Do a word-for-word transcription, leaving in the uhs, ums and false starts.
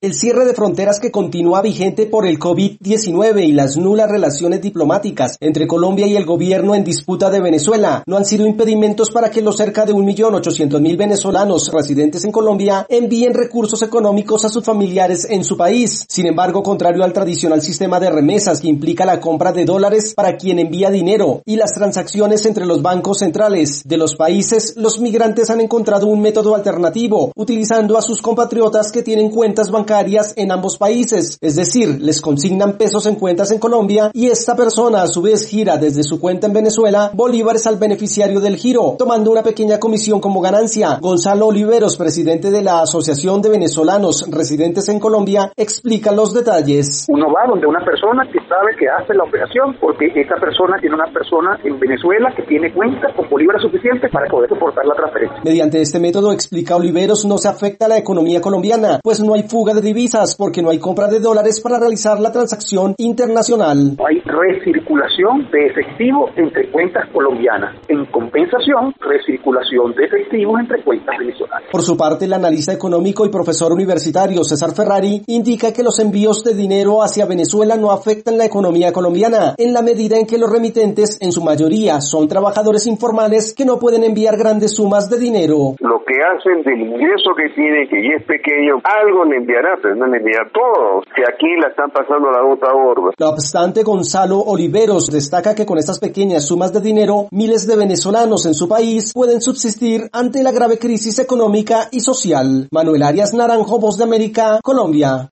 El cierre de fronteras que continúa vigente por el COVID diecinueve y las nulas relaciones diplomáticas entre Colombia y el gobierno en disputa de Venezuela no han sido impedimentos para que los cerca de un millón ochocientos mil venezolanos residentes en Colombia envíen recursos económicos a sus familiares en su país. Sin embargo, contrario al tradicional sistema de remesas que implica la compra de dólares para quien envía dinero y las transacciones entre los bancos centrales de los países, los migrantes han encontrado un método alternativo, utilizando a sus compatriotas que tienen cuentas bancarias en ambos países, es decir, les consignan pesos en cuentas en Colombia y esta persona a su vez gira desde su cuenta en Venezuela bolívares al beneficiario del giro, tomando una pequeña comisión como ganancia. Gonzalo Oliveros, presidente de la Asociación de Venezolanos Residentes en Colombia, explica los detalles. Uno va donde una persona que sabe que hace la operación porque esa persona tiene una persona en Venezuela que tiene cuenta con bolívares suficientes para poder soportar la transferencia. Mediante este método, explica Oliveros, no se afecta a la economía colombiana, pues no hay fuga de divisas porque no hay compra de dólares para realizar la transacción internacional. No hay recirculación de efectivo entre cuentas colombianas. En compensación, recirculación de efectivo entre cuentas venezolanas. Por su parte, el analista económico y profesor universitario César Ferrari indica que los envíos de dinero hacia Venezuela no afectan la economía colombiana, en la medida en que los remitentes, en su mayoría, son trabajadores informales que no pueden enviar grandes sumas de dinero. Lo que hacen del ingreso que tiene, que ya es pequeño, algo le enviará, pero no le envía todo, que aquí la están pasando la gota gorda. No obstante, Gonzalo Oliveros destaca que con estas pequeñas sumas de dinero, miles de venezolanos en su país pueden subsistir ante la grave crisis económica y social. Manuel Arias Naranjo, Voz de América, Colombia.